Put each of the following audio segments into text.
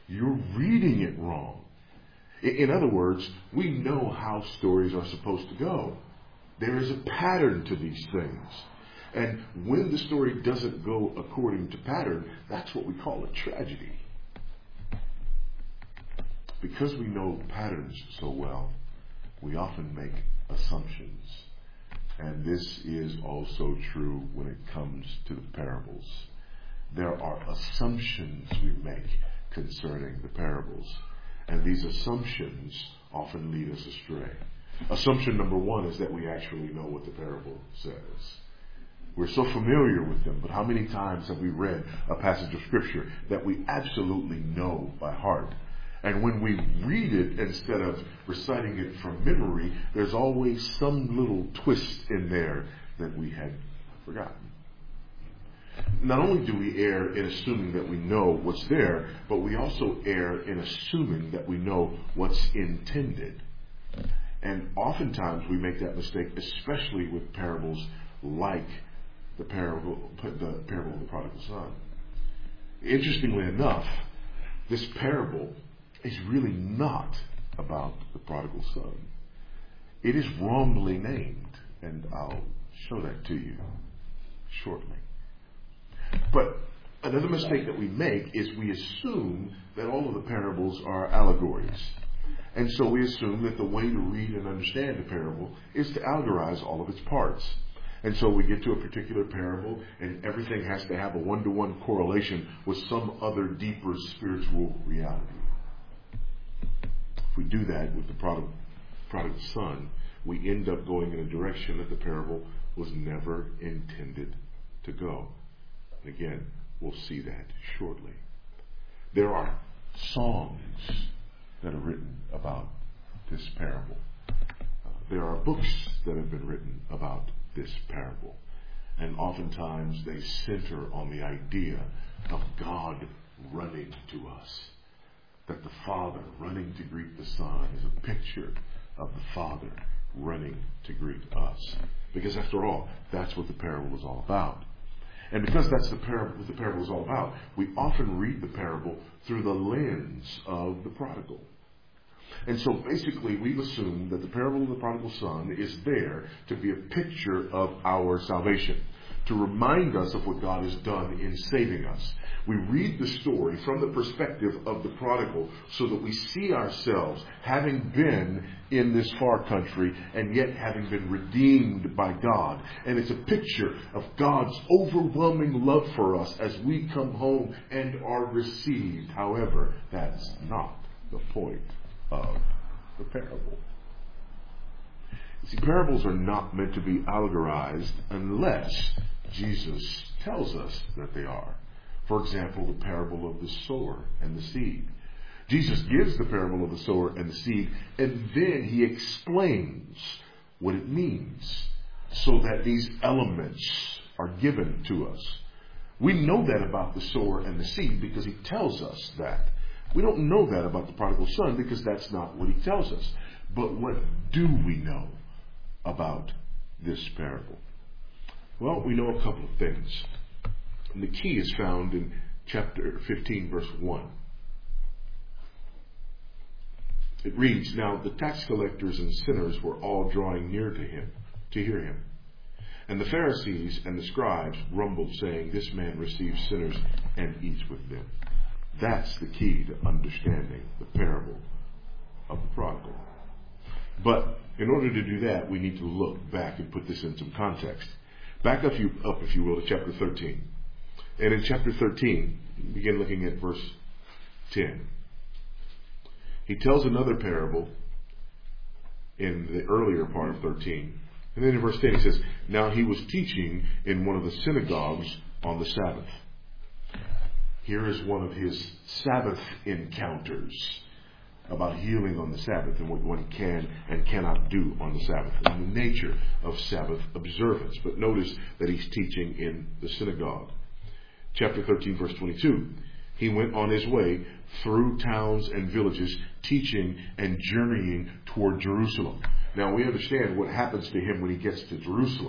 You're reading it wrong. In other words, we know how stories are supposed to go. There is a pattern to these things. And when the story doesn't go according to pattern, that's what we call a tragedy. Because we know patterns so well, we often make assumptions. And this is also true when it comes to the parables. There are assumptions we make concerning the parables. And these assumptions often lead us astray. Assumption number one is that we actually know what the parable says. We're so familiar with them, but how many times have we read a passage of Scripture that we absolutely know by heart? And when we read it, instead of reciting it from memory, there's always some little twist in there that we had forgotten. Not only do we err in assuming that we know what's there, but we also err in assuming that we know what's intended. And oftentimes we make that mistake, especially with parables like the parable of the prodigal son. Interestingly enough, this parable is really not about the prodigal son. It is wrongly named, and I'll show that to you shortly. But another mistake that we make is we assume that all of the parables are allegories. And so we assume that the way to read and understand a parable is to allegorize all of its parts. And so we get to a particular parable and everything has to have a one-to-one correlation with some other deeper spiritual reality. If we do that with the prodigal son, we end up going in a direction that the parable was never intended to go. And again, we'll see that shortly. There are songs that are written about this parable. There are books that have been written about this parable. And oftentimes they center on the idea of God running to us. That the Father running to greet the Son is a picture of the Father running to greet us. Because after all, that's what the parable is all about. And because that's what the parable is all about, we often read the parable through the lens of the prodigal. And so basically we've assumed that the parable of the prodigal son is there to be a picture of our salvation, to remind us of what God has done in saving us. We read the story from the perspective of the prodigal so that we see ourselves having been in this far country and yet having been redeemed by God. And it's a picture of God's overwhelming love for us as we come home and are received. However, that's not the point of the parable. See, parables are not meant to be allegorized unless Jesus tells us that they are. For example, the parable of the sower and the seed. Jesus gives the parable of the sower and the seed, and then he explains what it means so that these elements are given to us. We know that about the sower and the seed because he tells us that. We don't know that about the prodigal son because that's not what he tells us. But what do we know about this parable? Well, we know a couple of things. And the key is found in chapter 15, verse 1. It reads, "Now the tax collectors and sinners were all drawing near to him to hear him. And the Pharisees and the scribes grumbled, saying, 'This man receives sinners and eats with them.'" That's the key to understanding the parable of the prodigal. But in order to do that, we need to look back and put this in some context. Back up, if you will, to chapter 13. And in chapter 13, begin looking at verse 10. He tells another parable in the earlier part of 13. And then in verse 10 he says, "Now he was teaching in one of the synagogues on the Sabbath." Here is one of his Sabbath encounters about healing on the Sabbath and what one can and cannot do on the Sabbath and the nature of Sabbath observance. But notice that he's teaching in the synagogue. Chapter 13, verse 22. "He went on his way through towns and villages, teaching and journeying toward Jerusalem." Now we understand what happens to him when he gets to Jerusalem.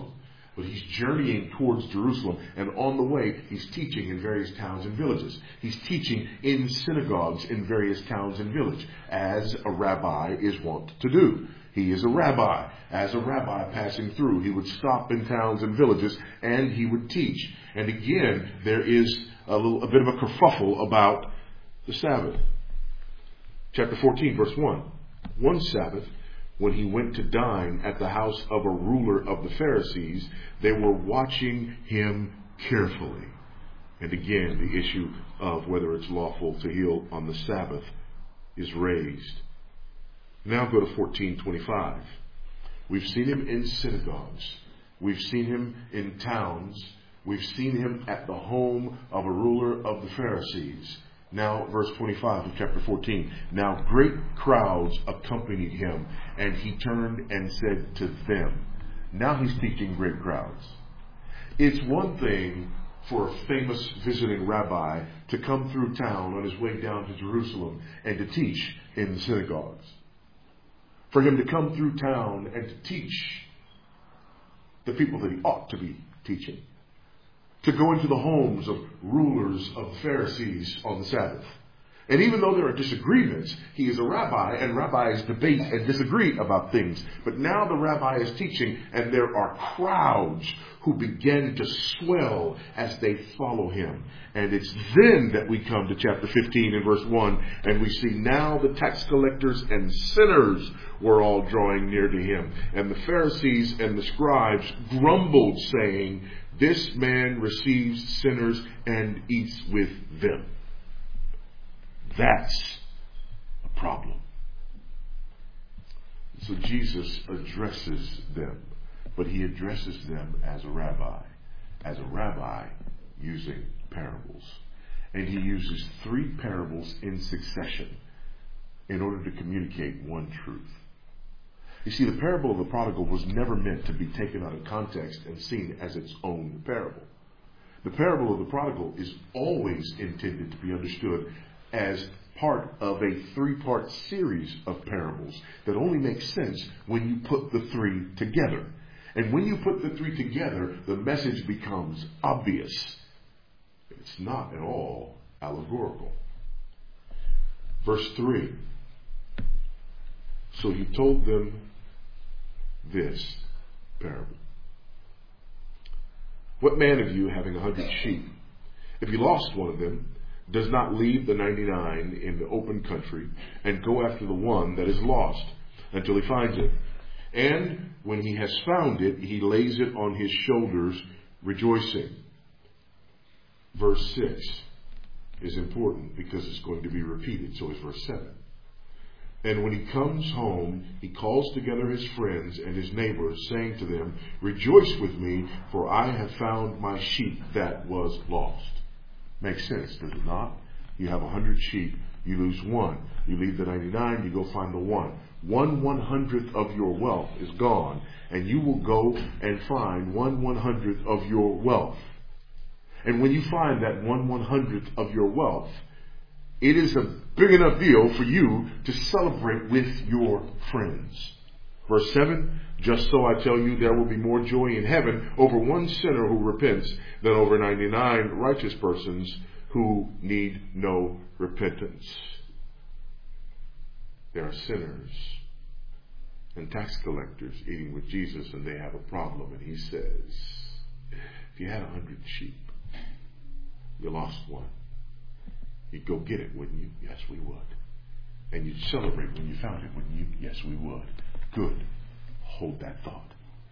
But he's journeying towards Jerusalem, and on the way, he's teaching in various towns and villages. He's teaching in synagogues in various towns and villages, as a rabbi is wont to do. He is a rabbi. As a rabbi passing through, he would stop in towns and villages, and he would teach. And again, there is a bit of a kerfuffle about the Sabbath. Chapter 14, verse 1. One Sabbath, when he went to dine at the house of a ruler of the Pharisees, they were watching him carefully. And again, the issue of whether it's lawful to heal on the Sabbath is raised. Now go to 14:25. We've seen him in synagogues. We've seen him in towns. We've seen him at the home of a ruler of the Pharisees. Now, verse 25 of chapter 14. Now great crowds accompanied him, and he turned and said to them. Now he's teaching great crowds. It's one thing for a famous visiting rabbi to come through town on his way down to Jerusalem and to teach in the synagogues. For him to come through town and to teach the people that he ought to be teaching. To go into the homes of rulers of the Pharisees on the Sabbath. And even though there are disagreements, he is a rabbi, and rabbis debate and disagree about things. But now the rabbi is teaching, and there are crowds who begin to swell as they follow him. And it's then that we come to chapter 15 and verse 1, and we see now the tax collectors and sinners were all drawing near to him. And the Pharisees and the scribes grumbled, saying, this man receives sinners and eats with them. That's a problem. So Jesus addresses them, but he addresses them as a rabbi using parables. And he uses 3 parables in succession in order to communicate one truth. You see, the parable of the prodigal was never meant to be taken out of context and seen as its own parable. The parable of the prodigal is always intended to be understood as part of a 3-part series of parables that only makes sense when you put the 3 together. And when you put the 3 together, the message becomes obvious. It's not at all allegorical. Verse 3. So he told them this parable. What man of you, having 100 sheep, if he lost one of them, does not leave the 99 in the open country and go after the one that is lost until he finds it? And when he has found it, he lays it on his shoulders, rejoicing. Verse 6 is important because it's going to be repeated. So is verse 7. And when he comes home, he calls together his friends and his neighbors, saying to them, rejoice with me, for I have found my sheep that was lost. Makes sense, does it not? You have 100 sheep, you lose one. You leave the 99, you go find the one. 1/100th of your wealth is gone, and you will go and find 1/100th of your wealth. And when you find that 1/100th of your wealth, it is a big enough deal for you to celebrate with your friends. Verse 7, just so I tell you, there will be more joy in heaven over one sinner who repents than over 99 righteous persons who need no repentance. There are sinners and tax collectors eating with Jesus, and they have a problem. And he says, if you had 100 sheep, you lost one, you'd go get it, wouldn't you? Yes, we would. And you'd celebrate when you found it, wouldn't you? Yes, we would. Good. Hold that thought.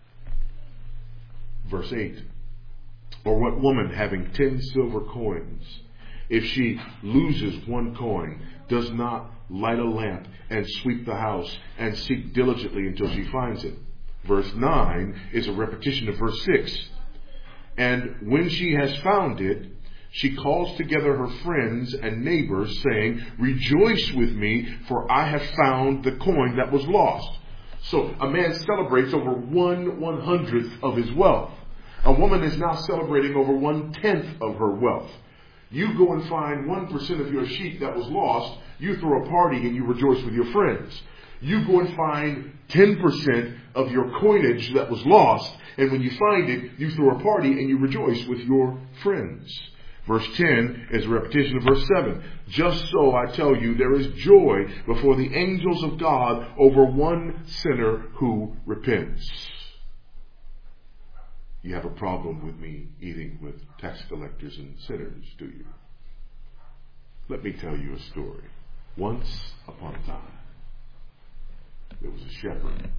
Verse 8. Or what woman having 10 silver coins, if she loses one coin, does not light a lamp and sweep the house and seek diligently until she finds it? Verse 9 is a repetition of verse 6. And when she has found it, she calls together her friends and neighbors, saying, rejoice with me, for I have found the coin that was lost. So a man celebrates over 1/100th of his wealth. A woman is now celebrating over 1/10 of her wealth. You go and find 1% of your sheep that was lost. You throw a party and you rejoice with your friends. You go and find 10% of your coinage that was lost, and when you find it, you throw a party and you rejoice with your friends. Verse 10 is a repetition of verse 7. Just so I tell you, there is joy before the angels of God over one sinner who repents. You have a problem with me eating with tax collectors and sinners, do you? Let me tell you a story. Once upon a time, there was a shepherd.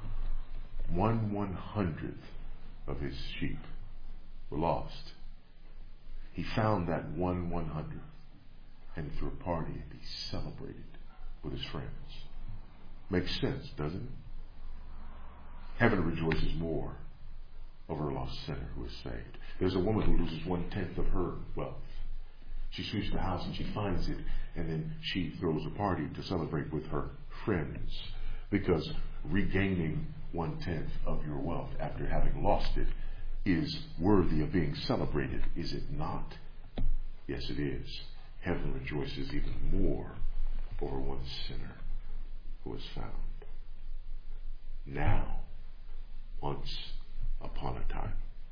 1/100th of his sheep were lost. He found that 1/100th and threw a party and he celebrated with his friends. Makes sense, doesn't it? Heaven rejoices more over a lost sinner who is saved. There's a woman who loses 1/10 of her wealth. She sweeps the house and she finds it, and then she throws a party to celebrate with her friends. Because regaining 1/10 of your wealth after having lost it is worthy of being celebrated, is it not? Yes, it is. Heaven rejoices even more over one sinner who is found. Now, once upon a time,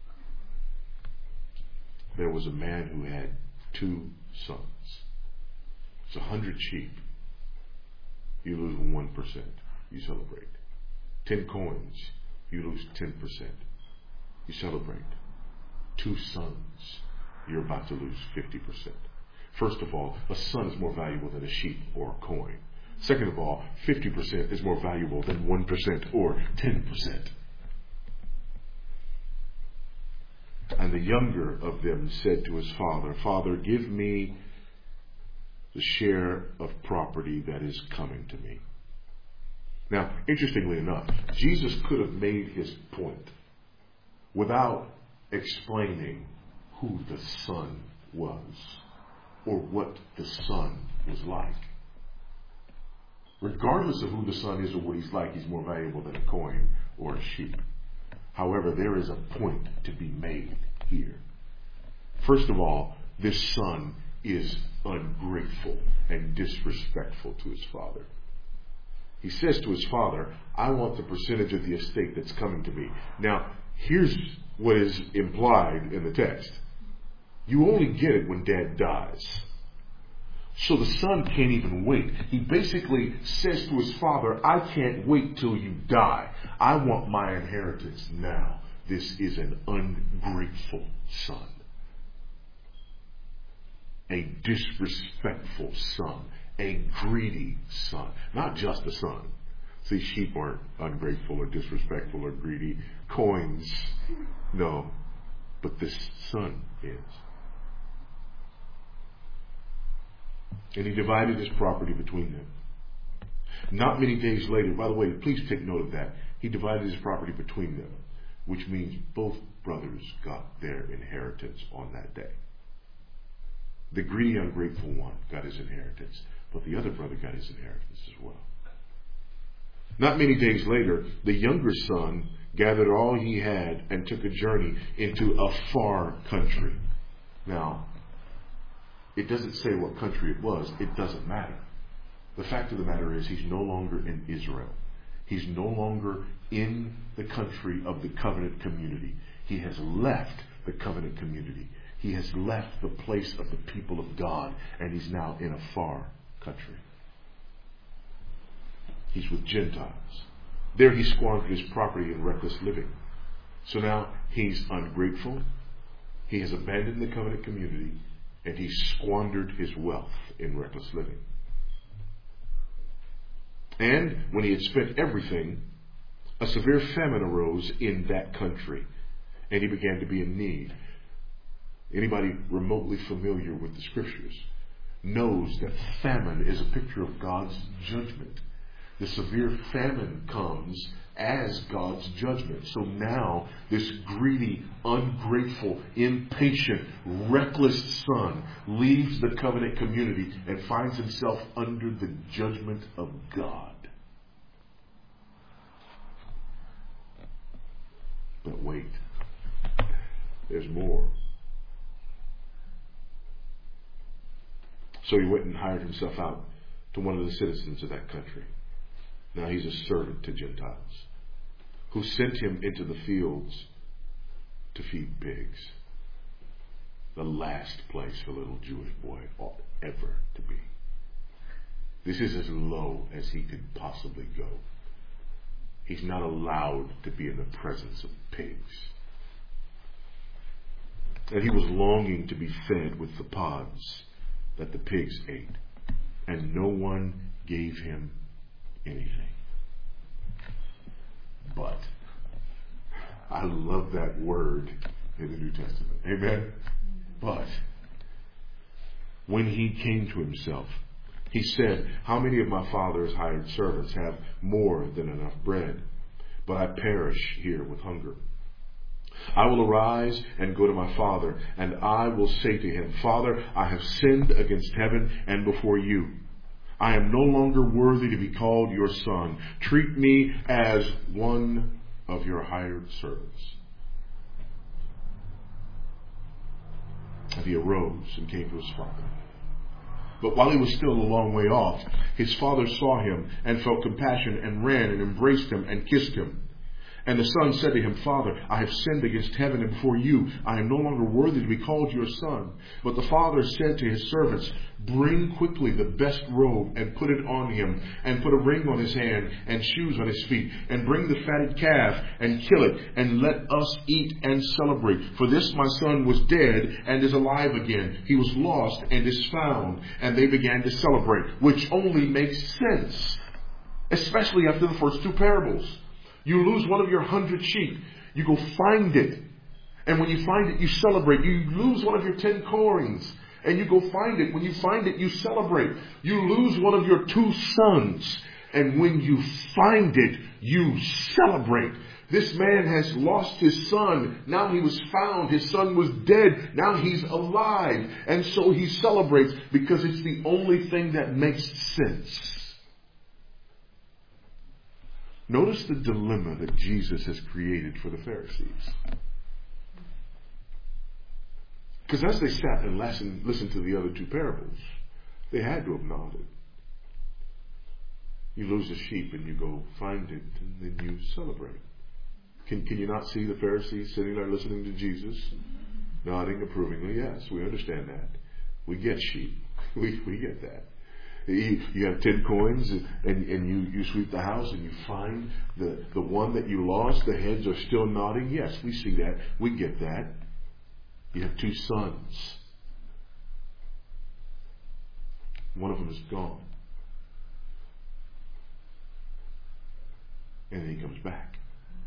there was a man who had 2 sons. It's 100 sheep. You lose 1%. You celebrate. 10 coins. You lose 10%. You celebrate. 2 sons. You're about to lose 50%. First of all, a son is more valuable than a sheep or a coin. Second of all, 50% is more valuable than 1% or 10%. And the younger of them said to his father, Father, give me the share of property that is coming to me. Now, interestingly enough, Jesus could have made his point without explaining who the son was or what the son was like. Regardless of who the son is or what he's like, he's more valuable than a coin or a sheep. However, there is a point to be made here. First of all, this son is ungrateful and disrespectful to his father. He says to his father, I want the percentage of the estate that's coming to me. Now, here's what is implied in the text. You only get it when dad dies. So the son can't even wait. He basically says to his father, I can't wait till you die. I want my inheritance now. This is an ungrateful son. A disrespectful son. A greedy son. Not just a son. See, sheep aren't ungrateful or disrespectful or greedy. Coins, no. But this son is. And he divided his property between them. Not many days later, by the way, please take note of that. He divided his property between them, which means both brothers got their inheritance on that day. The greedy, ungrateful one got his inheritance, but the other brother got his inheritance as well. Not many days later, the younger son gathered all he had and took a journey into a far country. Now, it doesn't say what country it was. It doesn't matter. The fact of the matter is he's no longer in Israel. He's no longer in the country of the covenant community. He has left the covenant community. He has left the place of the people of God, and he's now in a far country. He's with Gentiles. There he squandered his property in reckless living. So now he's ungrateful. He has abandoned the covenant community, and he squandered his wealth in reckless living. And when he had spent everything, a severe famine arose in that country, and he began to be in need. Anybody remotely familiar with the scriptures knows that famine is a picture of God's judgment. The severe famine comes as God's judgment. So now this greedy, ungrateful, impatient, reckless son leaves the covenant community and finds himself under the judgment of God. But wait, there's more. So he went and hired himself out to one of the citizens of that country. Now he's a servant to Gentiles, who sent him into the fields to feed pigs. The last place a little Jewish boy ought ever to be. This is as low as he could possibly go. He's not allowed to be in the presence of pigs. And he was longing to be fed with the pods that the pigs ate. And no one gave him anything. But I love that word in the New Testament. Amen? But when he came to himself, he said, how many of my father's hired servants have more than enough bread, but I perish here with hunger? I will arise and go to my father, and I will say to him, Father, I have sinned against heaven and before you. I am no longer worthy to be called your son. Treat me as one of your hired servants. And he arose and came to his father. But while he was still a long way off, his father saw him and felt compassion and ran and embraced him and kissed him. And the son said to him, Father, I have sinned against heaven and before you. I am no longer worthy to be called your son. But the father said to his servants, Bring quickly the best robe and put it on him, and put a ring on his hand and shoes on his feet, and bring the fatted calf and kill it, and let us eat and celebrate. For this my son was dead and is alive again. He was lost and is found. And they began to celebrate, which only makes sense, especially after the first two parables. You lose one of your 100 sheep. You go find it. And when you find it, you celebrate. You lose one of your 10 coins. And you go find it. When you find it, you celebrate. You lose one of your 2 sons. And when you find it, you celebrate. This man has lost his son. Now he was found. His son was dead. Now he's alive. And so he celebrates because it's the only thing that makes sense. Notice the dilemma that Jesus has created for the Pharisees. Because as they sat and listened to the other 2 parables, they had to have nodded. You lose a sheep and you go find it and then you celebrate. Can you not see the Pharisees sitting there listening to Jesus, nodding approvingly? Yes, we understand that. We get sheep. We get that. You have 10 coins and you sweep the house and you find the one that you lost. The heads are still nodding. Yes, we see that. We get that. You have 2 sons. One of them is gone. And then he comes back.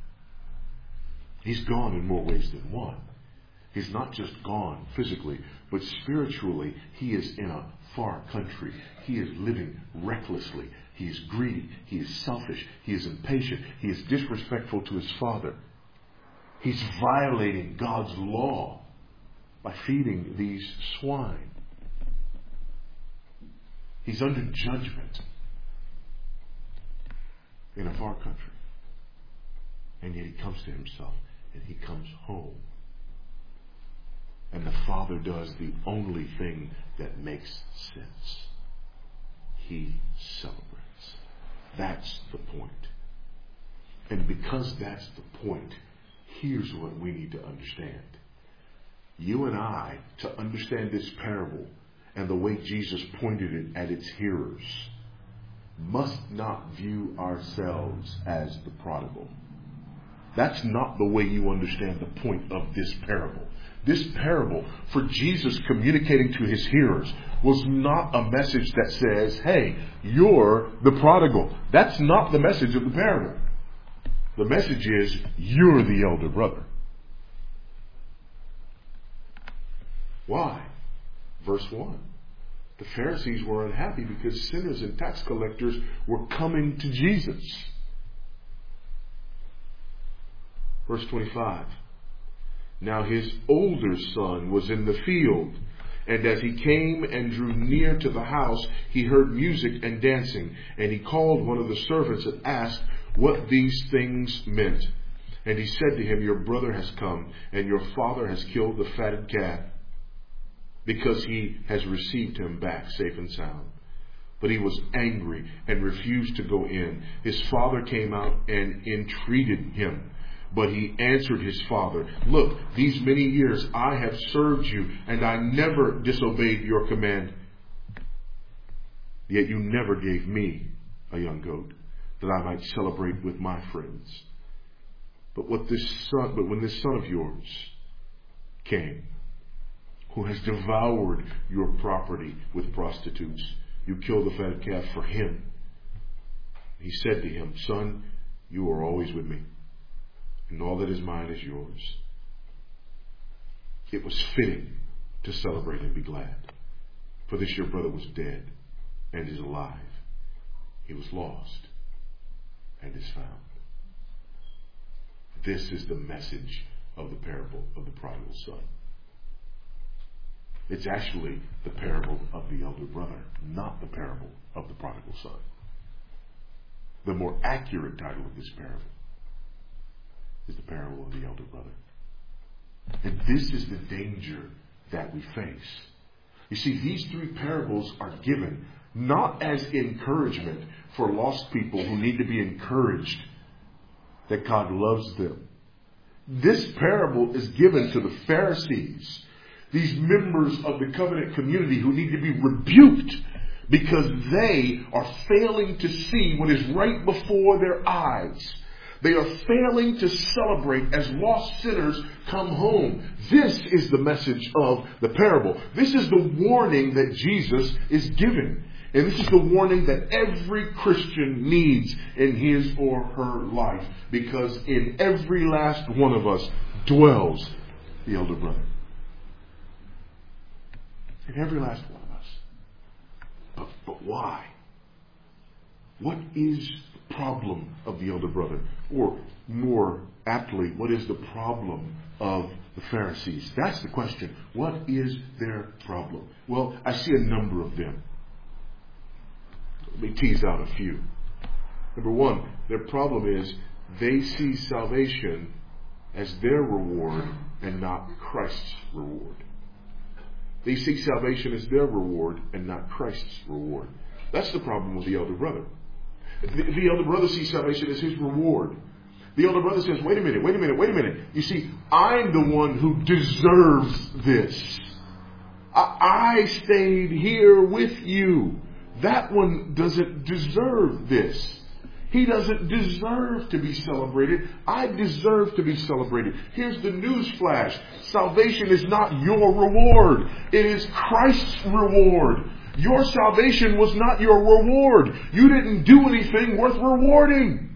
He's gone in more ways than one. He's not just gone physically, but spiritually, he is in a far country. He is living recklessly. He is greedy. He is selfish. He is impatient. He is disrespectful to his father. He's violating God's law by feeding these swine. He's under judgment in a far country. And yet he comes to himself and he comes home. And the Father does the only thing that makes sense. He celebrates. That's the point. And because that's the point, here's what we need to understand. You and I, to understand this parable and the way Jesus pointed it at its hearers, must not view ourselves as the prodigal. That's not the way you understand the point of this parable. This parable, for Jesus communicating to his hearers, was not a message that says, hey, you're the prodigal. That's not the message of the parable. The message is, you're the elder brother. Why? Verse 1. The Pharisees were unhappy because sinners and tax collectors were coming to Jesus. Verse 25. Now his older son was in the field, and as he came and drew near to the house, he heard music and dancing. And he called one of the servants and asked what these things meant. And he said to him, Your brother has come, and your father has killed the fatted calf, because he has received him back safe and sound. But he was angry and refused to go in. His father came out and entreated him. But he answered his father, "Look, these many years I have served you, and I never disobeyed your command. Yet you never gave me a young goat that I might celebrate with my friends. But when this son of yours came, who has devoured your property with prostitutes, you killed the fat calf for him." He said to him, "Son, you are always with me, and all that is mine is yours." It was fitting to celebrate and be glad, for this your brother was dead and is alive. He was lost and is found. This is the message of the parable of the prodigal son. It's actually the parable of the elder brother, not the parable of the prodigal son. The more accurate title of this parable is the parable of the elder brother. And this is the danger that we face. You see, these three parables are given not as encouragement for lost people who need to be encouraged that God loves them. This parable is given to the Pharisees, these members of the covenant community who need to be rebuked because they are failing to see what is right before their eyes. They are failing to celebrate as lost sinners come home. This is the message of the parable. This is the warning that Jesus is giving. And this is the warning that every Christian needs in his or her life. Because in every last one of us dwells the elder brother. In every last one of us. But why? What is the problem of the elder brother? Or more aptly, what is the problem of the Pharisees? That's the question. What is their problem? Well, I see a number of them. Let me tease out a few. Number one, their problem is they see salvation as their reward and not Christ's reward. They see salvation as their reward and not Christ's reward. That's the problem with the elder brother. The elder brother sees salvation as his reward. The elder brother says, wait a minute. You see, I'm the one who deserves this. I stayed here with you. That one doesn't deserve this. He doesn't deserve to be celebrated. I deserve to be celebrated. Here's the news flash. Salvation is not your reward. It is Christ's reward. Your salvation was not your reward. You didn't do anything worth rewarding.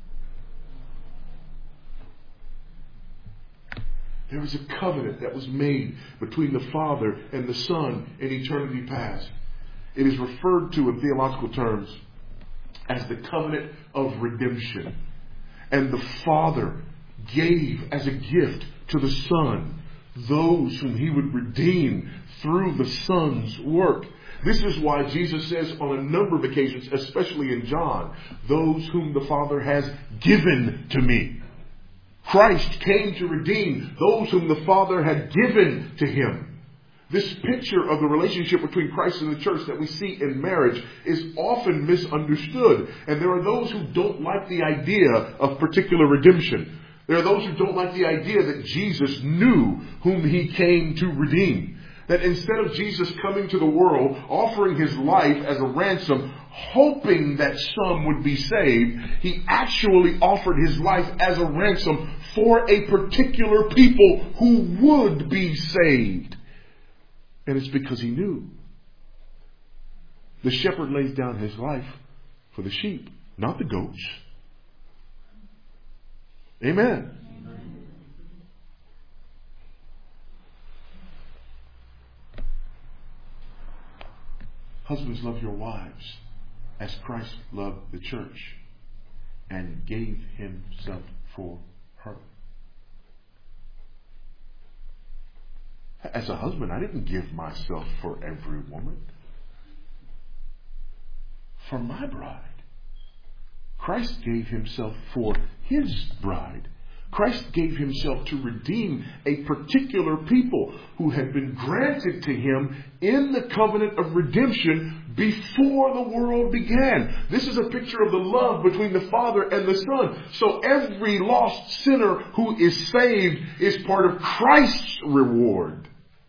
There was a covenant that was made between the Father and the Son in eternity past. It is referred to in theological terms as the covenant of redemption. And the Father gave as a gift to the Son those whom He would redeem through the Son's work. This is why Jesus says on a number of occasions, especially in John, those whom the Father has given to me. Christ came to redeem those whom the Father had given to Him. This picture of the relationship between Christ and the church that we see in marriage is often misunderstood. And there are those who don't like the idea of particular redemption. There are those who don't like the idea that Jesus knew whom He came to redeem. That instead of Jesus coming to the world, offering His life as a ransom, hoping that some would be saved, He actually offered His life as a ransom for a particular people who would be saved. And it's because He knew. The shepherd lays down his life for the sheep, not the goats. Amen. Husbands, love your wives as Christ loved the church and gave Himself for her. As a husband, I didn't give myself for every woman. For my bride. Christ gave Himself for His bride, Christ gave himself to redeem a particular people who had been granted to him in the covenant of redemption before the world began. This is a picture of the love between the Father and the Son. So every lost sinner who is saved is part of Christ's reward.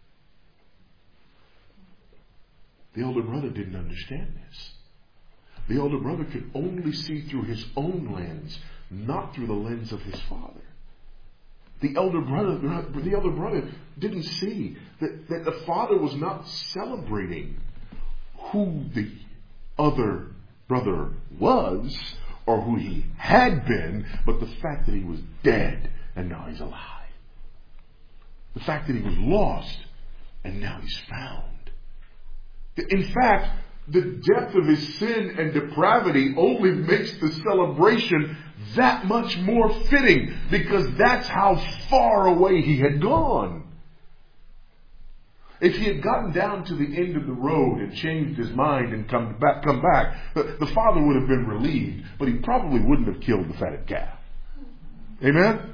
The elder brother didn't understand this. The elder brother could only see through his own lens, not through the lens of his father. The elder brother didn't see that the father was not celebrating who the other brother was or who he had been, but the fact that he was dead and now he's alive. The fact that he was lost and now he's found. In fact, the depth of his sin and depravity only makes the celebration that much more fitting, because that's how far away he had gone. If he had gotten down to the end of the road and changed his mind and come back, the father would have been relieved, but he probably wouldn't have killed the fatted calf. Amen?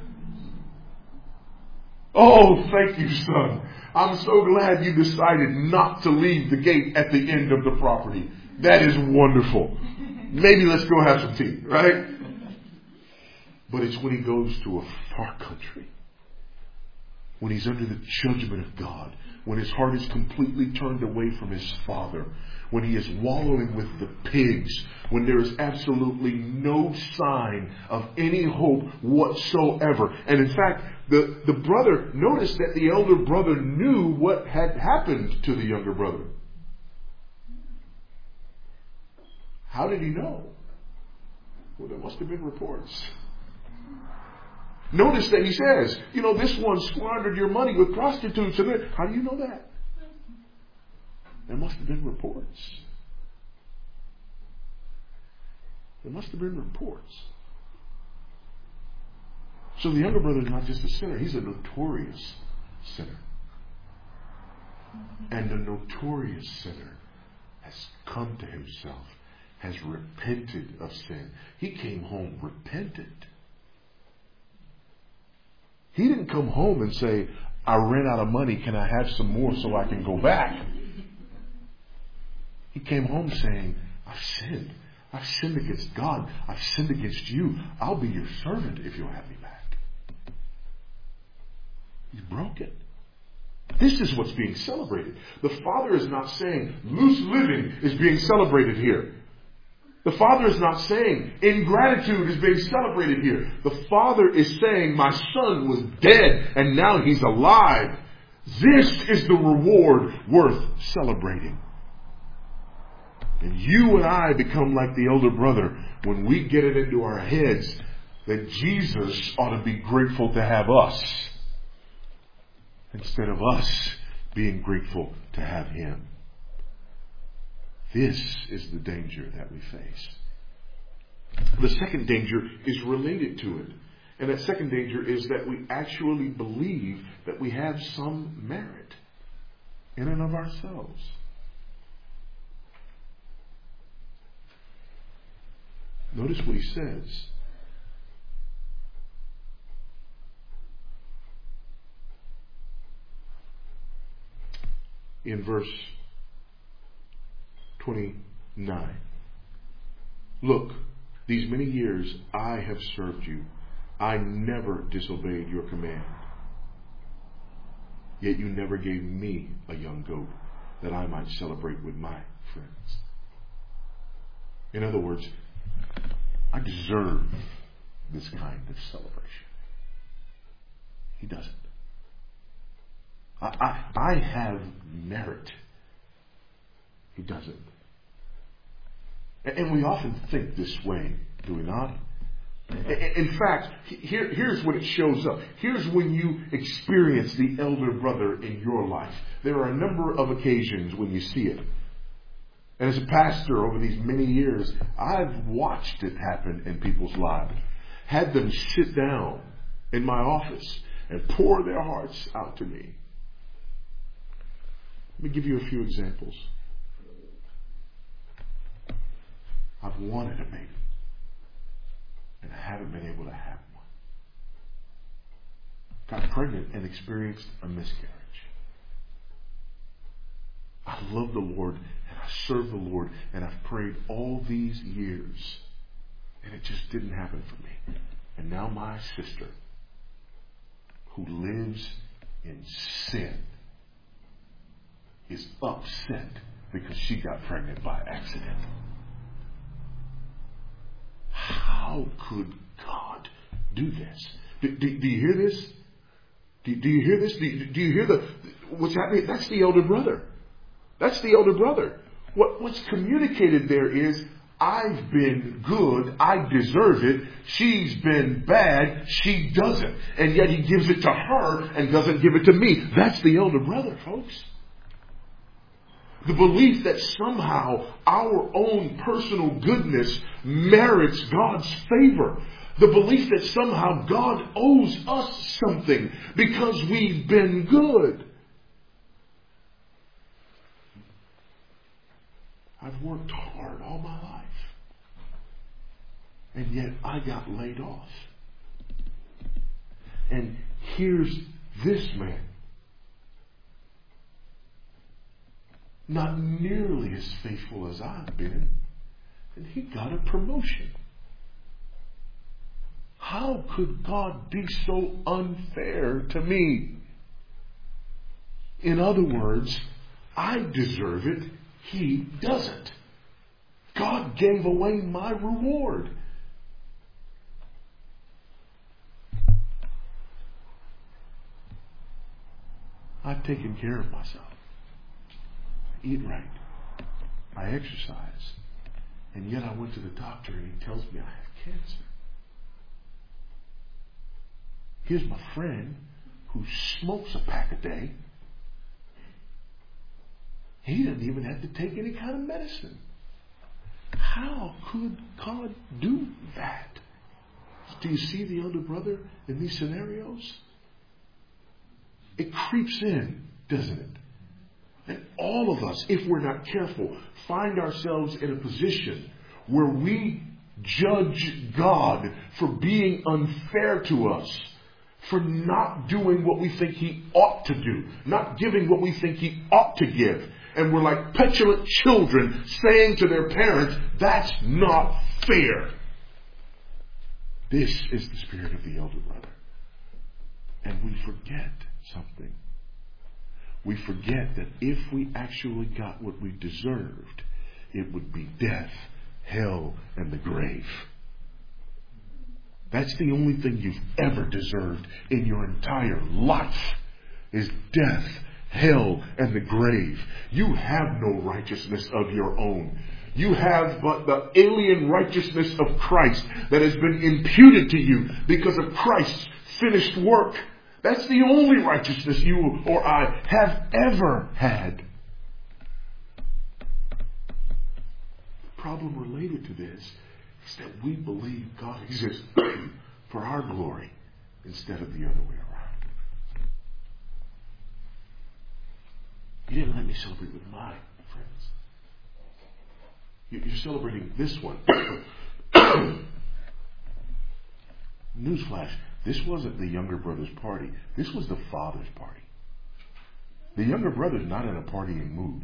Oh, thank you, son. I'm so glad you decided not to leave the gate at the end of the property. That is wonderful. Maybe let's go have some tea, right? But it's when he goes to a far country, when he's under the judgment of God, when his heart is completely turned away from his father, when he is wallowing with the pigs, when there is absolutely no sign of any hope whatsoever. And in fact, the brother, notice that the elder brother knew what had happened to the younger brother. How did he know? Well, there must have been reports. Notice that he says, this one squandered your money with prostitutes. How do you know that? There must have been reports. There must have been reports. So the younger brother is not just a sinner, he's a notorious sinner. And the notorious sinner has come to himself, has repented of sin. He came home repentant. He didn't come home and say, I ran out of money, can I have some more so I can go back? He came home saying, I've sinned. I've sinned against God. I've sinned against you. I'll be your servant if you'll have me back. He's broken. This is what's being celebrated. The Father is not saying loose living is being celebrated here. The Father is not saying ingratitude is being celebrated here. The Father is saying my son was dead and now he's alive. This is the reward worth celebrating. And you and I become like the elder brother when we get it into our heads that Jesus ought to be grateful to have us, instead of us being grateful to have him. This is the danger that we face. The second danger is related to it. And that second danger is that we actually believe that we have some merit in and of ourselves. Notice what he says. In verse 29. Look, these many years I have served you. I never disobeyed your command. Yet you never gave me a young goat that I might celebrate with my friends. In other words, I deserve this kind of celebration. He doesn't. I have merit. He doesn't. And we often think this way, do we not? In fact, here's when it shows up. Here's when you experience the elder brother in your life. There are a number of occasions when you see it. And as a pastor over these many years, I've watched it happen in people's lives. Had them sit down in my office and pour their hearts out to me. Let me give you a few examples. I've wanted a baby, and I haven't been able to have one. got pregnant and experienced a miscarriage. I love the Lord and I serve the Lord and I've prayed all these years and it just didn't happen for me. And now my sister, who lives in sin, is upset because she got pregnant by accident. How could God do this? Do you hear this? Do you hear this? Do you hear what's happening? That's the elder brother. That's the elder brother. What's communicated there is, I've been good, I deserve it. She's been bad, she doesn't. And yet he gives it to her and doesn't give it to me. That's the elder brother, folks. The belief that somehow our own personal goodness merits God's favor. The belief that somehow God owes us something because we've been good. I've worked hard all my life. And yet I got laid off. And here's this man, not nearly as faithful as I've been, and he got a promotion. How could God be so unfair to me? In other words, I deserve it, he doesn't. God gave away my reward. I've taken care of myself. I eat right. I exercise. And yet I went to the doctor and he tells me I have cancer. Here's my friend who smokes a pack a day. He doesn't even have to take any kind of medicine. How could God do that? Do you see the elder brother in these scenarios? It creeps in, doesn't it? And all of us, if we're not careful, find ourselves in a position where we judge God for being unfair to us, for not doing what we think He ought to do, not giving what we think He ought to give. And we're like petulant children saying to their parents, that's not fair. This is the spirit of the elder brother. And we forget something. We forget that if we actually got what we deserved, it would be death, hell, and the grave. That's the only thing you've ever deserved in your entire life, is death, hell, and the grave. You have no righteousness of your own. You have but the alien righteousness of Christ that has been imputed to you because of Christ's finished work. That's the only righteousness you or I have ever had. The problem related to this is that we believe God exists for our glory instead of the other way around. You didn't let me celebrate with my friends. You're celebrating this one. Newsflash. This wasn't the younger brother's party. This was the father's party. The younger brother's not in a partying mood.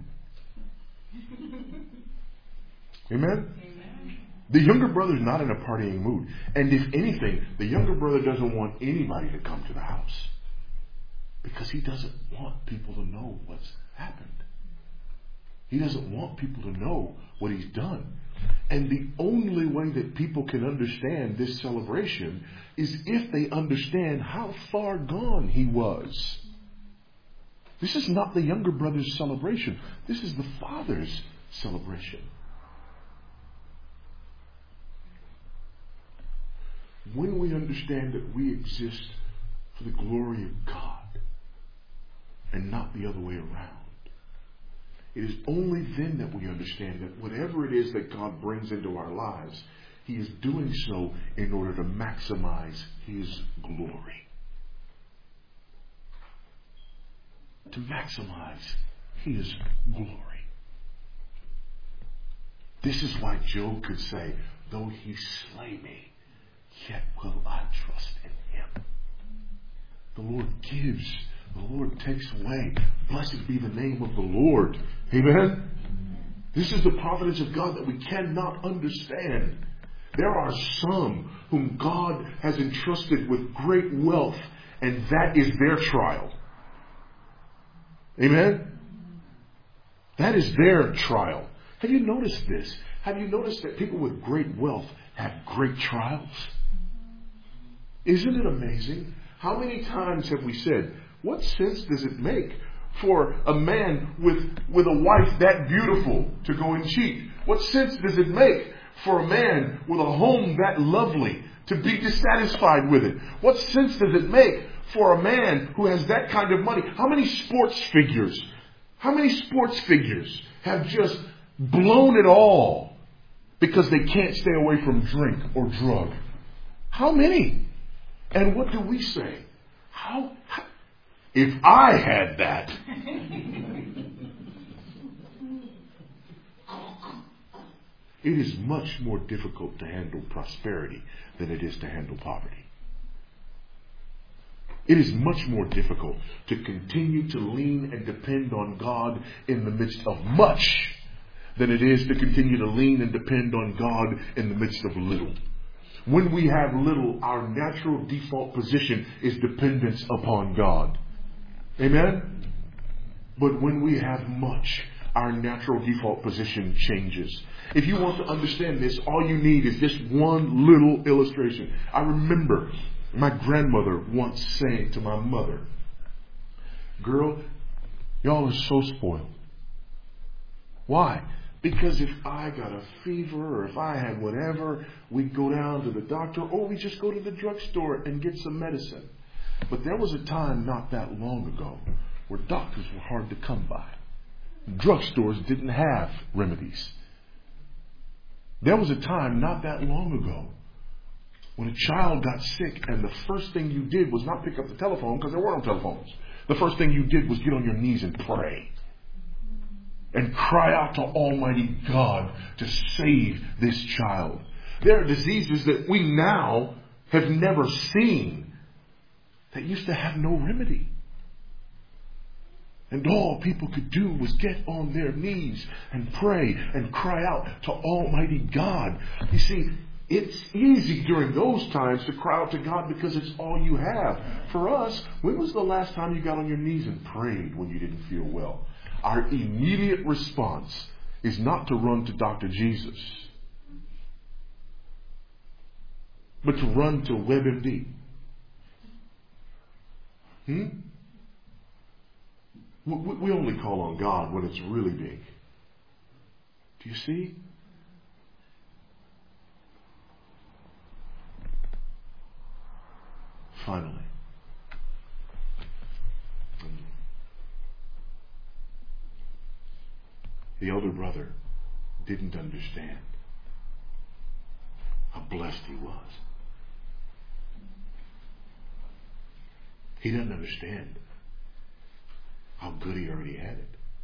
Amen? Amen. The younger brother's not in a partying mood. And if anything, the younger brother doesn't want anybody to come to the house. Because he doesn't want people to know what's happened. He doesn't want people to know what he's done. And the only way that people can understand this celebration is if they understand how far gone he was. This is not the younger brother's celebration. This is the father's celebration. When we understand that we exist for the glory of God and not the other way around, it is only then that we understand that whatever it is that God brings into our lives, He is doing so in order to maximize His glory. To maximize His glory. This is why Job could say, though He slay me, yet will I trust in Him. The Lord gives. The Lord takes away. Blessed be the name of the Lord. Amen? This is the providence of God that we cannot understand. There are some whom God has entrusted with great wealth, and that is their trial. Amen? That is their trial. Have you noticed this? Have you noticed that people with great wealth have great trials? Isn't it amazing? How many times have we said, what sense does it make for a man with a wife that beautiful to go and cheat? What sense does it make for a man with a home that lovely to be dissatisfied with it? What sense does it make for a man who has that kind of money? How many sports figures have just blown it all because they can't stay away from drink or drug? How many? And what do we say? If I had that. It is much more difficult to handle prosperity than it is to handle poverty. It is much more difficult to continue to lean and depend on God in the midst of much than it is to continue to lean and depend on God in the midst of little. When we have little, our natural default position is dependence upon God. Amen? But when we have much, our natural default position changes. If you want to understand this, all you need is just one little illustration. I remember my grandmother once saying to my mother, "Girl, y'all are so spoiled." Why? Because if I got a fever or if I had whatever, we'd go down to the doctor or we just go to the drugstore and get some medicine. But there was a time not that long ago where doctors were hard to come by. Drugstores didn't have remedies. There was a time not that long ago when a child got sick and the first thing you did was not pick up the telephone because there were no telephones. The first thing you did was get on your knees and pray. And cry out to Almighty God to save this child. There are diseases that we now have never seen that used to have no remedy. And all people could do was get on their knees and pray and cry out to Almighty God. You see, it's easy during those times to cry out to God because it's all you have. For us, when was the last time you got on your knees and prayed when you didn't feel well? Our immediate response is not to run to Dr. Jesus, but to run to WebMD. We only call on God when it's really big. Do you see? Finally, the elder brother didn't understand how blessed he was. He didn't understand how good he already had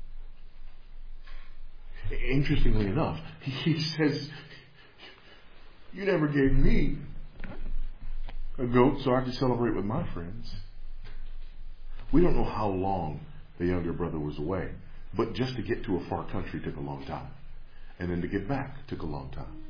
it. Interestingly enough, he says, "You never gave me a goat so I could celebrate with my friends." We don't know how long the younger brother was away. But just to get to a far country took a long time. And then to get back took a long time.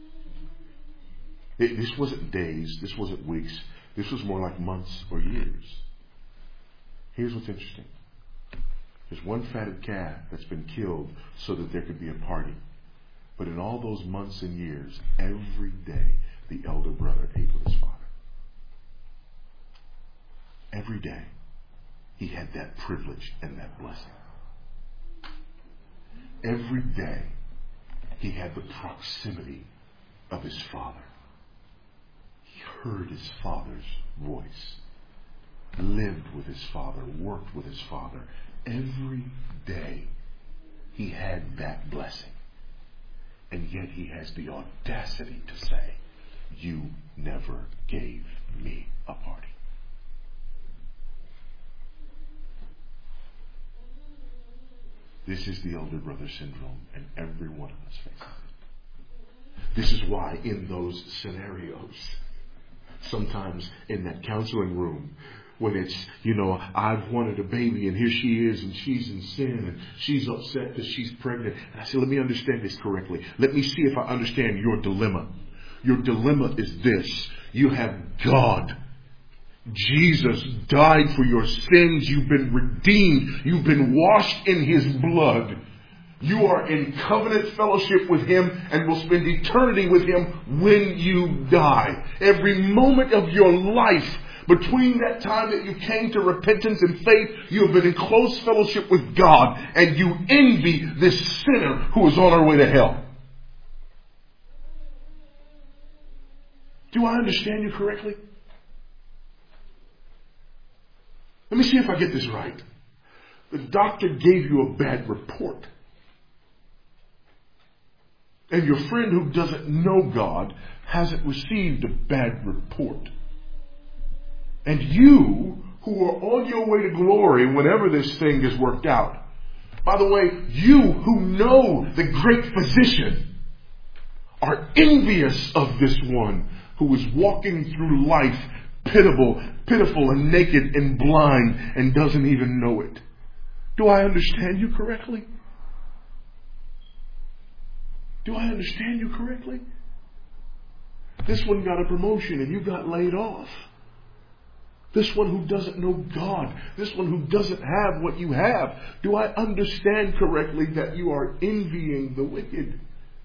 This wasn't days. This wasn't weeks. This was more like months or years. Here's what's interesting. There's one fatted calf that's been killed so that there could be a party. But in all those months and years, every day, the elder brother ate with his father. Every day, he had that privilege and that blessing. Every day, he had the proximity of his father. He heard his father's voice, lived with his father, worked with his father. Every day, he had that blessing. And yet he has the audacity to say, "You never gave me a party." This is the elder brother syndrome, and every one of us faces it. This is why in those scenarios, sometimes in that counseling room, when it's, I've wanted a baby and here she is and she's in sin and she's upset because she's pregnant. And I say, let me understand this correctly. Let me see if I understand your dilemma. Your dilemma is this. You have God. Jesus died for your sins. You've been redeemed. You've been washed in His blood. You are in covenant fellowship with Him and will spend eternity with Him when you die. Every moment of your life between that time that you came to repentance and faith, you have been in close fellowship with God, and you envy this sinner who is on her way to hell. Do I understand you correctly? Let me see if I get this right. The doctor gave you a bad report. And your friend who doesn't know God hasn't received a bad report. And you, who are on your way to glory whenever this thing is worked out, by the way, you who know the great physician are envious of this one who is walking through life pitiful and naked and blind and doesn't even know it. Do I understand you correctly? Do I understand you correctly? This one got a promotion and you got laid off. This one who doesn't know God. This one who doesn't have what you have. Do I understand correctly that you are envying the wicked?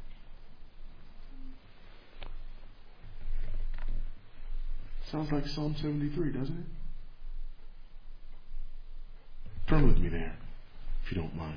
Sounds like Psalm 73, doesn't it? Turn with me there, if you don't mind.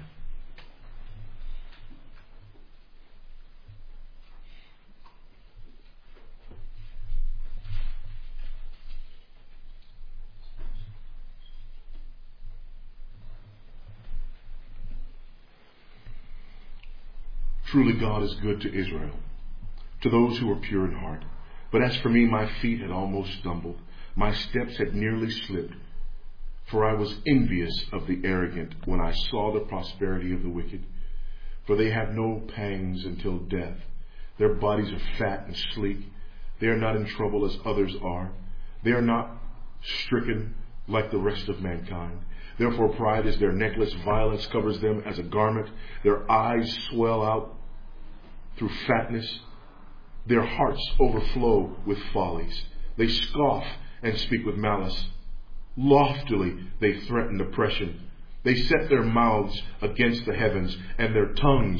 Truly God is good to Israel, to those who are pure in heart. But as for me, my feet had almost stumbled. My steps had nearly slipped. For I was envious of the arrogant when I saw the prosperity of the wicked. For they have no pangs until death. Their bodies are fat and sleek. They are not in trouble as others are. They are not stricken like the rest of mankind. Therefore pride is their necklace. Violence covers them as a garment. Their eyes swell out through fatness. Their hearts overflow with follies. They scoff and speak with malice. Loftily they threaten oppression. They set their mouths against the heavens, and their tongue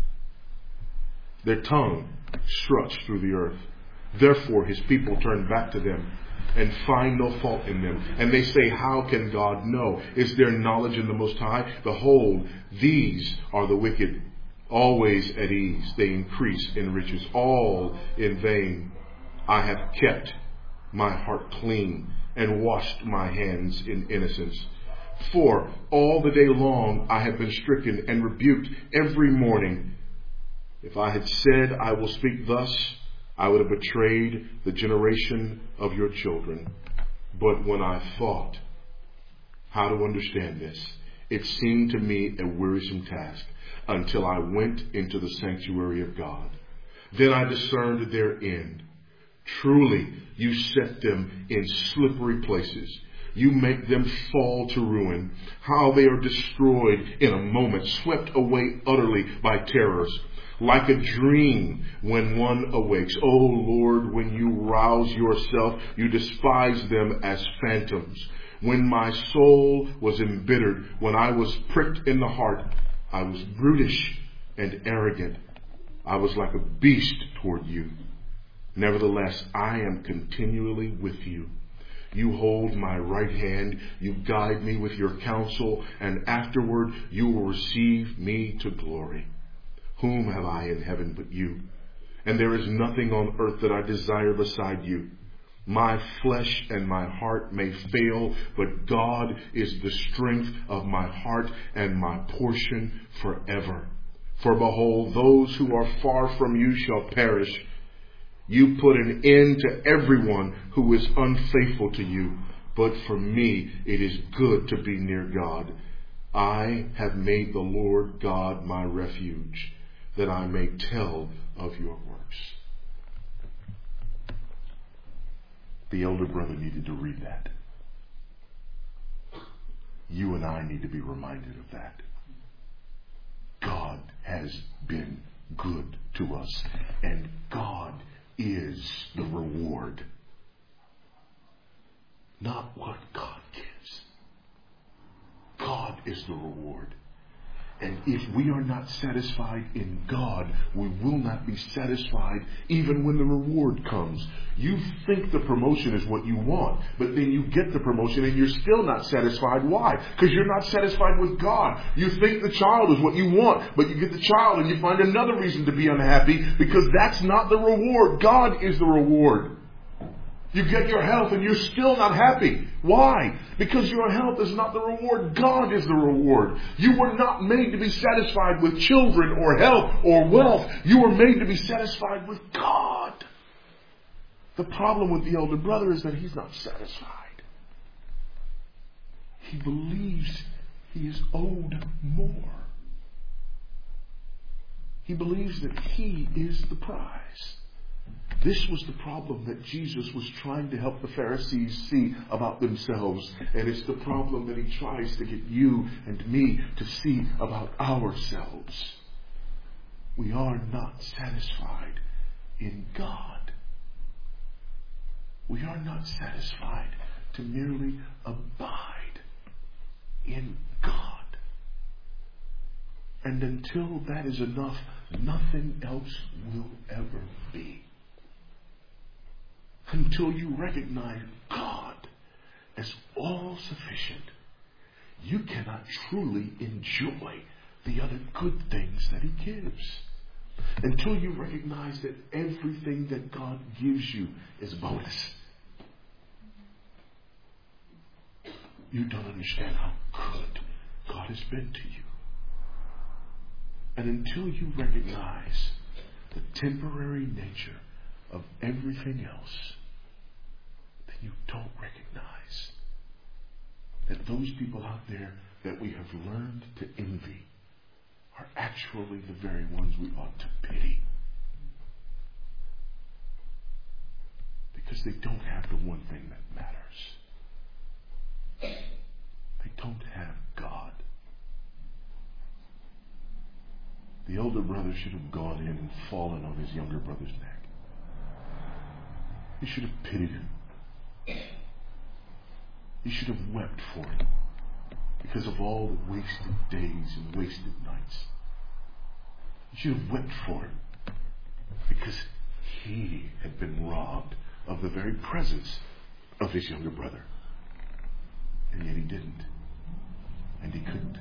struts through the earth. Therefore His people turn back to them and find no fault in them. And they say, how can God know? Is there knowledge in the Most High? Behold, these are the wicked, always at ease. They increase in riches, all in vain. I have kept my heart clean and washed my hands in innocence. For all the day long I have been stricken and rebuked every morning. If I had said, I will speak thus, I would have betrayed the generation of your children. But when I thought how to understand this, it seemed to me a wearisome task until I went into the sanctuary of God. Then I discerned their end. Truly, you set them in slippery places. You make them fall to ruin. How they are destroyed in a moment, swept away utterly by terrors. Like a dream when one awakes. O Lord, when you rouse yourself, you despise them as phantoms. When my soul was embittered, when I was pricked in the heart, I was brutish and arrogant. I was like a beast toward you. Nevertheless, I am continually with you. You hold my right hand. You guide me with your counsel, and afterward you will receive me to glory. Whom have I in heaven but you? And there is nothing on earth that I desire beside you. My flesh and my heart may fail, but God is the strength of my heart and my portion forever. For behold, those who are far from you shall perish. You put an end to everyone who is unfaithful to you. But for me, it is good to be near God. I have made the Lord God my refuge, that I may tell of your works. The elder brother needed to read that. You and I need to be reminded of that. God has been good to us, and God is the reward. Not what God gives. God is the reward. And if we are not satisfied in God, we will not be satisfied even when the reward comes. You think the promotion is what you want, but then you get the promotion and you're still not satisfied. Why? Because you're not satisfied with God. You think the child is what you want, but you get the child and you find another reason to be unhappy because that's not the reward. God is the reward. You get your health and you're still not happy. Why? Because your health is not the reward. God is the reward. You were not made to be satisfied with children or health or wealth. You were made to be satisfied with God. The problem with the elder brother is that he's not satisfied. He believes he is owed more. He believes that he is the prize. This was the problem that Jesus was trying to help the Pharisees see about themselves. And it's the problem that he tries to get you and me to see about ourselves. We are not satisfied in God. We are not satisfied to merely abide in God. And until that is enough, nothing else will ever be. Until you recognize God as all sufficient, you cannot truly enjoy the other good things that he gives. Until you recognize that everything that God gives you is bonus. You don't understand how good God has been to you. And until you recognize the temporary nature of everything else, then you don't recognize that those people out there that we have learned to envy are actually the very ones we ought to pity. Because they don't have the one thing that matters. They don't have God. The elder brother should have gone in and fallen on his younger brother's neck. He should have pitied him. He should have wept for him because of all the wasted days and wasted nights. He should have wept for him because he had been robbed of the very presence of his younger brother. And yet he didn't. And he couldn't.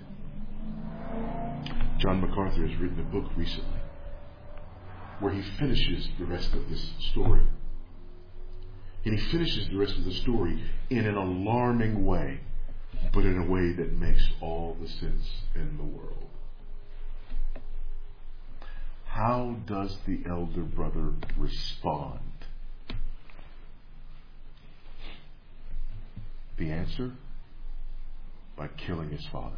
John MacArthur has written a book recently where he finishes the rest of this story. And he finishes the rest of the story in an alarming way, but in a way that makes all the sense in the world. How does the elder brother respond? The answer? By killing his father.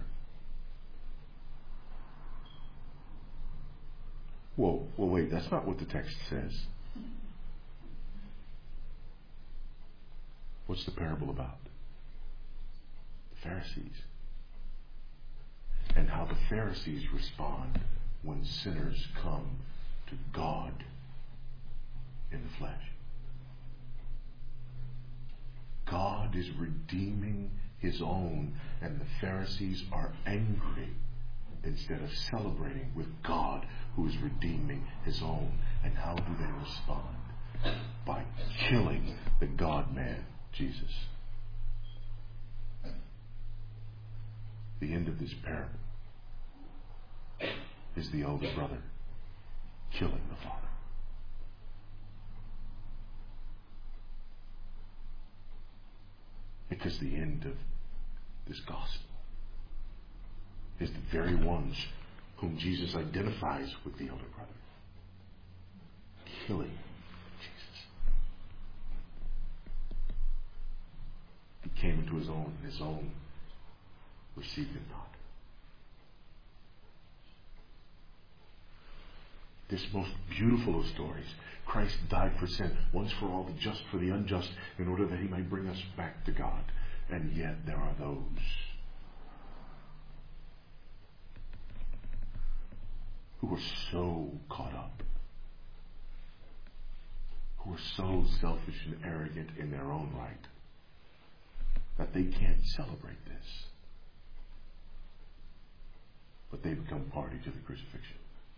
Well, wait, that's not what the text says. What's the parable about? The Pharisees. And how the Pharisees respond when sinners come to God in the flesh. God is redeeming his own, and the Pharisees are angry instead of celebrating with God who is redeeming his own. And how do they respond? By killing the God-man, Jesus. The end of this parable is the elder brother killing the father. Because the end of this gospel is the very ones whom Jesus identifies with the elder brother. Killing Jesus. He came into his own, and his own received him not. This most beautiful of stories. Christ died for sin, once for all, the just for the unjust, in order that he might bring us back to God. And yet there are those who are so caught up, who are so selfish and arrogant in their own right that they can't celebrate this. But they become party to the crucifixion.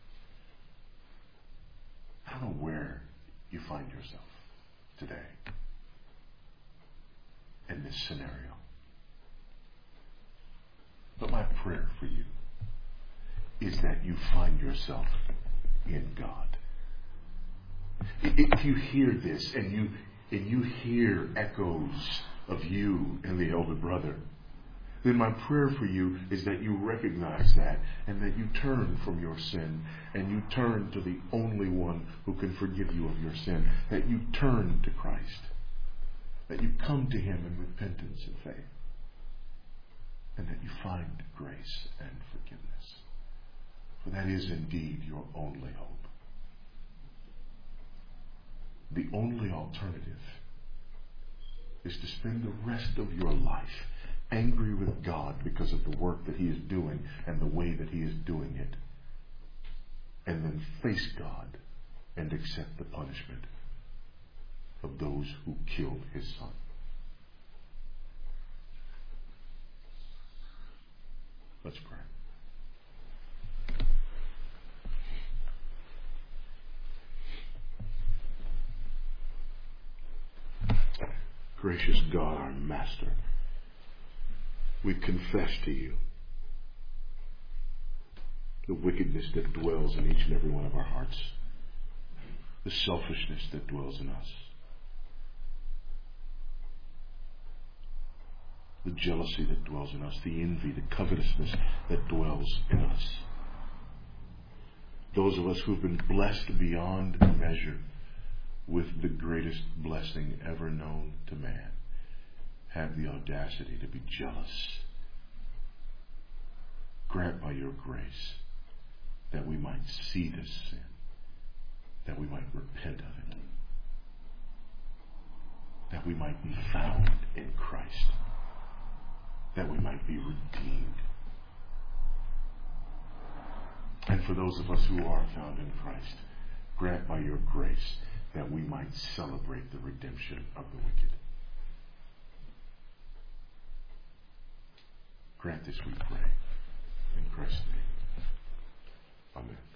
I don't know where you find yourself today in this scenario. But my prayer for you is that you find yourself in God. If you hear this and you hear echoes of you and the elder brother, then my prayer for you is that you recognize that and that you turn from your sin and you turn to the only one who can forgive you of your sin, that you turn to Christ, that you come to Him in repentance and faith, and that you find grace and forgiveness. For that is indeed your only hope. The only alternative is to spend the rest of your life angry with God because of the work that He is doing and the way that He is doing it, and then face God and accept the punishment of those who killed His Son. Let's pray. Gracious God, our Master, we confess to you the wickedness that dwells in each and every one of our hearts, the selfishness that dwells in us, the jealousy that dwells in us, the envy, the covetousness that dwells in us. Those of us who have been blessed beyond measure with the greatest blessing ever known to man have the audacity to be jealous. Grant by your grace that we might see this sin, that we might repent of it, that we might be found in Christ, that we might be redeemed. And for those of us who are found in Christ, grant by your grace that we might celebrate the redemption of the wicked. Grant this, we pray, in Christ's name. Amen.